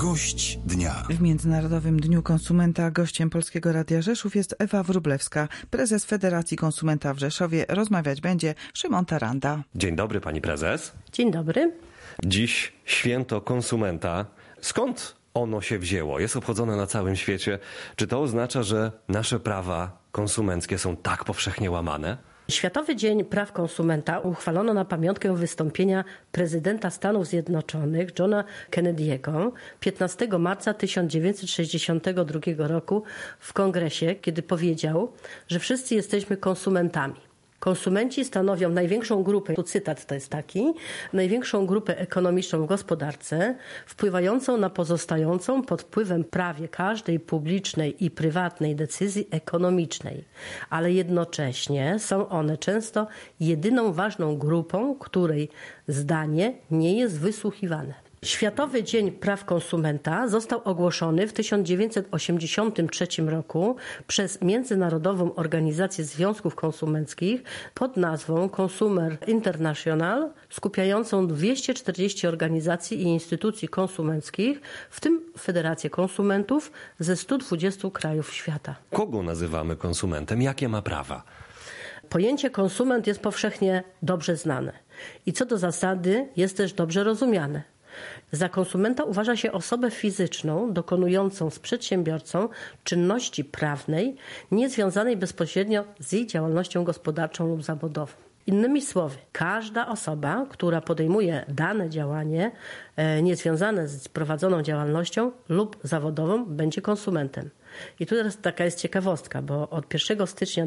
Gość dnia. W Międzynarodowym Dniu Konsumenta gościem Polskiego Radia Rzeszów jest Ewa Wróblewska, prezes Federacji Konsumenta w Rzeszowie. Rozmawiać będzie Szymon Taranda. Dzień dobry, pani prezes. Dzień dobry. Dziś święto konsumenta. Skąd ono się wzięło? Jest obchodzone na całym świecie. Czy to oznacza, że nasze prawa konsumenckie są tak powszechnie łamane? Światowy Dzień Praw Konsumenta uchwalono na pamiątkę wystąpienia prezydenta Stanów Zjednoczonych Johna Kennedy'ego 15 marca 1962 roku w Kongresie, kiedy powiedział, że wszyscy jesteśmy konsumentami. Konsumenci stanowią największą grupę, tu cytat to jest taki, największą grupę ekonomiczną w gospodarce, wpływającą na pozostającą pod wpływem prawie każdej publicznej i prywatnej decyzji ekonomicznej. Ale jednocześnie są one często jedyną ważną grupą, której zdanie nie jest wysłuchiwane. Światowy Dzień Praw Konsumenta został ogłoszony w 1983 roku przez Międzynarodową Organizację Związków Konsumenckich pod nazwą Consumer International, skupiającą 240 organizacji i instytucji konsumenckich, w tym Federację Konsumentów ze 120 krajów świata. Kogo nazywamy konsumentem? Jakie ma prawa? Pojęcie konsument jest powszechnie dobrze znane i co do zasady jest też dobrze rozumiane. Za konsumenta uważa się osobę fizyczną dokonującą z przedsiębiorcą czynności prawnej niezwiązanej bezpośrednio z jej działalnością gospodarczą lub zawodową. Innymi słowy, każda osoba, która podejmuje dane działanie niezwiązane z prowadzoną działalnością lub zawodową, będzie konsumentem. I tu teraz taka jest ciekawostka, bo od 1 stycznia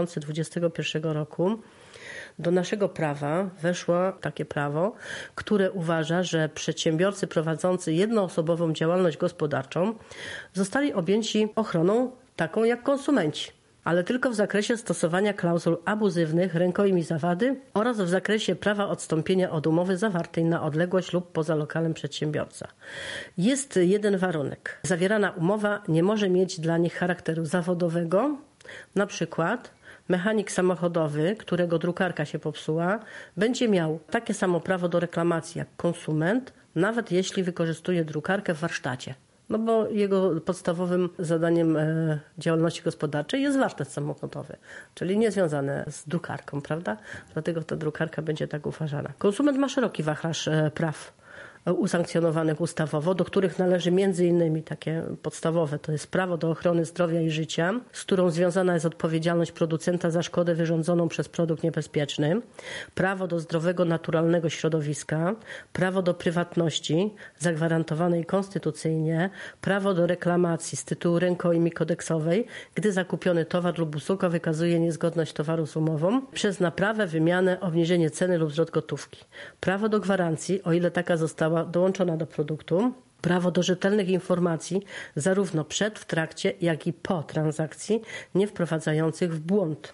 2021 roku do naszego prawa weszło takie prawo, które uważa, że przedsiębiorcy prowadzący jednoosobową działalność gospodarczą zostali objęci ochroną taką jak konsumenci, ale tylko w zakresie stosowania klauzul abuzywnych, rękojmi zawady oraz w zakresie prawa odstąpienia od umowy zawartej na odległość lub poza lokalem przedsiębiorca. Jest jeden warunek. Zawierana umowa nie może mieć dla nich charakteru zawodowego, na przykład mechanik samochodowy, którego drukarka się popsuła, będzie miał takie samo prawo do reklamacji jak konsument, nawet jeśli wykorzystuje drukarkę w warsztacie. No bo jego podstawowym zadaniem działalności gospodarczej jest warsztat samochodowy, czyli niezwiązane z drukarką, prawda? Dlatego ta drukarka będzie tak uważana. Konsument ma szeroki wachlarz praw usankcjonowanych ustawowo, do których należy m.in. takie podstawowe, to jest prawo do ochrony zdrowia i życia, z którą związana jest odpowiedzialność producenta za szkodę wyrządzoną przez produkt niebezpieczny, prawo do zdrowego, naturalnego środowiska, prawo do prywatności zagwarantowanej konstytucyjnie, prawo do reklamacji z tytułu rękojmi kodeksowej, gdy zakupiony towar lub usługa wykazuje niezgodność towaru z umową, przez naprawę, wymianę, obniżenie ceny lub zwrot gotówki, prawo do gwarancji, o ile taka została dołączona do produktu, prawo do rzetelnych informacji zarówno przed, w trakcie, jak i po transakcji, nie wprowadzających w błąd.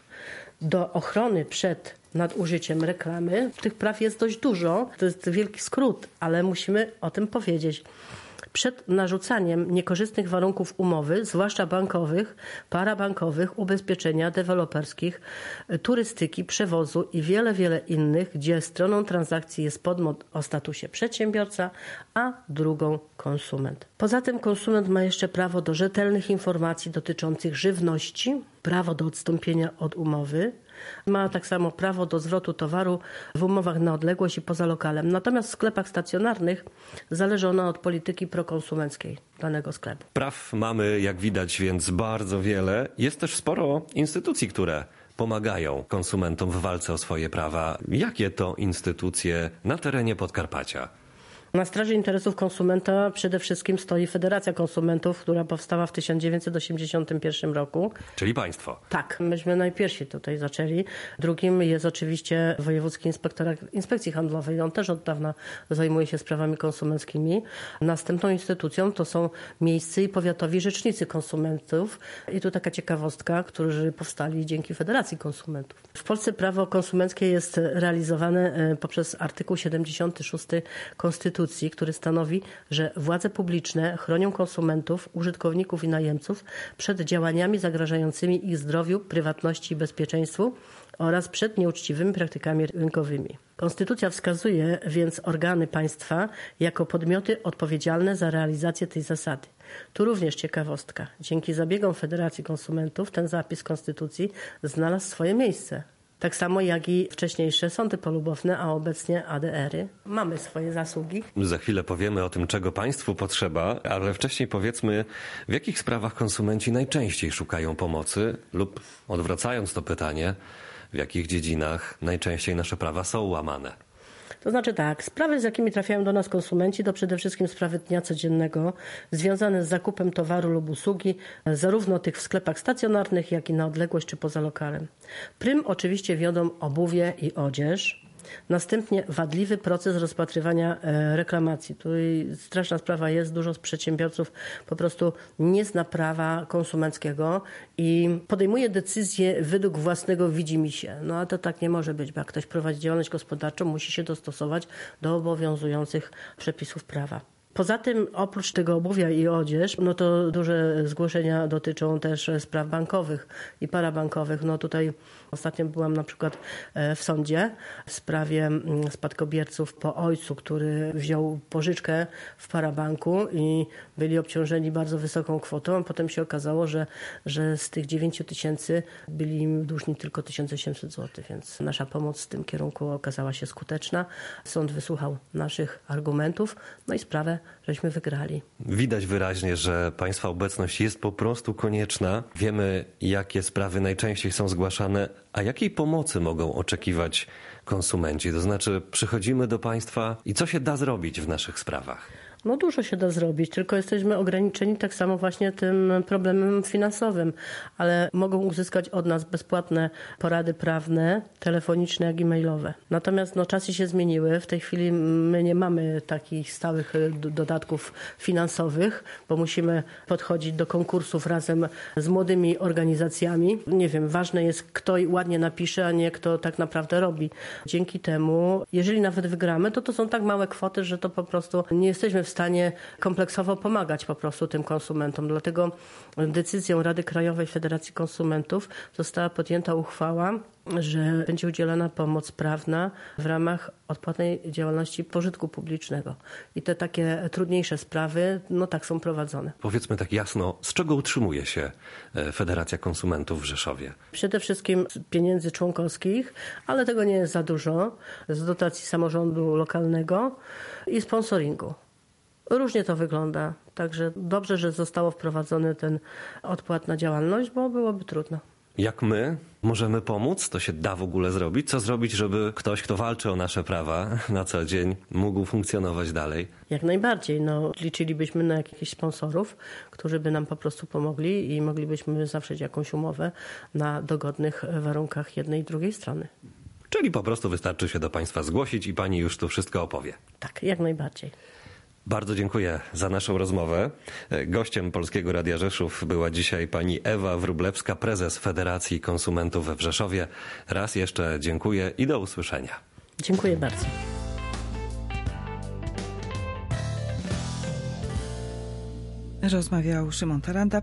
Do ochrony przed nadużyciem reklamy tych praw jest dość dużo, to jest wielki skrót, ale musimy o tym powiedzieć. Przed narzucaniem niekorzystnych warunków umowy, zwłaszcza bankowych, parabankowych, ubezpieczenia deweloperskich, turystyki, przewozu i wiele innych, gdzie stroną transakcji jest podmiot o statusie przedsiębiorca, a drugą konsument. Poza tym konsument ma jeszcze prawo do rzetelnych informacji dotyczących żywności, prawo do odstąpienia od umowy, ma tak samo prawo do zwrotu towaru w umowach na odległość i poza lokalem. Natomiast w sklepach stacjonarnych zależy ona od polityki prokonsumenckiej danego sklepu. Praw mamy, jak widać, więc bardzo wiele. Jest też sporo instytucji, które pomagają konsumentom w walce o swoje prawa. Jakie to instytucje na terenie Podkarpacia? Na straży interesów konsumenta przede wszystkim stoi Federacja Konsumentów, która powstała w 1981 roku. Czyli państwo. Tak, myśmy najpierwsi tutaj zaczęli. Drugim jest oczywiście Wojewódzki Inspektorat Inspekcji Handlowej. On też od dawna zajmuje się sprawami konsumenckimi. Następną instytucją to są miejscy i powiatowi rzecznicy konsumentów. I tu taka ciekawostka, którzy powstali dzięki Federacji Konsumentów. W Polsce prawo konsumenckie jest realizowane poprzez artykuł 76 Konstytucji Konstytucji, który stanowi, że władze publiczne chronią konsumentów, użytkowników i najemców przed działaniami zagrażającymi ich zdrowiu, prywatności i bezpieczeństwu oraz przed nieuczciwymi praktykami rynkowymi. Konstytucja wskazuje więc organy państwa jako podmioty odpowiedzialne za realizację tej zasady. Tu również ciekawostka. Dzięki zabiegom Federacji Konsumentów ten zapis Konstytucji znalazł swoje miejsce. Tak samo jak i wcześniejsze sądy polubowne, a obecnie ADR-y. Mamy swoje zasługi. Za chwilę powiemy o tym, czego państwu potrzeba, ale wcześniej powiedzmy, w jakich sprawach konsumenci najczęściej szukają pomocy lub, odwracając to pytanie, w jakich dziedzinach najczęściej nasze prawa są łamane. To znaczy tak, sprawy, z jakimi trafiają do nas konsumenci, to przede wszystkim sprawy dnia codziennego związane z zakupem towaru lub usługi, zarówno tych w sklepach stacjonarnych, jak i na odległość czy poza lokalem. Prym oczywiście wiodą obuwie i odzież. Następnie wadliwy proces rozpatrywania reklamacji. Tu straszna sprawa jest, dużo z przedsiębiorców po prostu nie zna prawa konsumenckiego i podejmuje decyzje według własnego widzimisię. No a to tak nie może być, bo jak ktoś prowadzi działalność gospodarczą, musi się dostosować do obowiązujących przepisów prawa. Poza tym, oprócz tego obuwia i odzież, no to duże zgłoszenia dotyczą też spraw bankowych i parabankowych. No tutaj ostatnio byłam na przykład w sądzie w sprawie spadkobierców po ojcu, który wziął pożyczkę w parabanku i byli obciążeni bardzo wysoką kwotą, a potem się okazało, że z tych 9 000 byli im dłużni tylko 1800 zł, więc nasza pomoc w tym kierunku okazała się skuteczna. Sąd wysłuchał naszych argumentów, no i sprawę żeśmy wygrali. Widać wyraźnie, że państwa obecność jest po prostu konieczna. Wiemy, jakie sprawy najczęściej są zgłaszane, a jakiej pomocy mogą oczekiwać konsumenci. To znaczy, przychodzimy do państwa i co się da zrobić w naszych sprawach? No dużo się da zrobić, tylko jesteśmy ograniczeni tak samo właśnie tym problemem finansowym, ale mogą uzyskać od nas bezpłatne porady prawne, telefoniczne jak i mailowe. Natomiast czasy się zmieniły, w tej chwili my nie mamy takich stałych dodatków finansowych, bo musimy podchodzić do konkursów razem z młodymi organizacjami. Nie wiem, ważne jest kto ładnie napisze, a nie kto tak naprawdę robi. Dzięki temu, jeżeli nawet wygramy, to są tak małe kwoty, że to po prostu nie jesteśmy w stanie kompleksowo pomagać po prostu tym konsumentom. Dlatego decyzją Rady Krajowej Federacji Konsumentów została podjęta uchwała, że będzie udzielana pomoc prawna w ramach odpłatnej działalności pożytku publicznego. I te takie trudniejsze sprawy, tak są prowadzone. Powiedzmy tak jasno, z czego utrzymuje się Federacja Konsumentów w Rzeszowie? Przede wszystkim z pieniędzy członkowskich, ale tego nie jest za dużo, z dotacji samorządu lokalnego i sponsoringu. Różnie to wygląda, także dobrze, że zostało wprowadzony ten odpłatna działalność, bo byłoby trudno. Jak my możemy pomóc? To się da w ogóle zrobić? Co zrobić, żeby ktoś, kto walczy o nasze prawa na co dzień, mógł funkcjonować dalej? Jak najbardziej. Liczylibyśmy na jakichś sponsorów, którzy by nam po prostu pomogli i moglibyśmy zawrzeć jakąś umowę na dogodnych warunkach jednej i drugiej strony. Czyli po prostu wystarczy się do państwa zgłosić i pani już tu wszystko opowie. Tak, jak najbardziej. Bardzo dziękuję za naszą rozmowę. Gościem Polskiego Radia Rzeszów była dzisiaj pani Ewa Wróblewska, prezes Federacji Konsumentów w Rzeszowie. Raz jeszcze dziękuję i do usłyszenia. Dziękuję bardzo. Rozmawiał Szymon Taranda.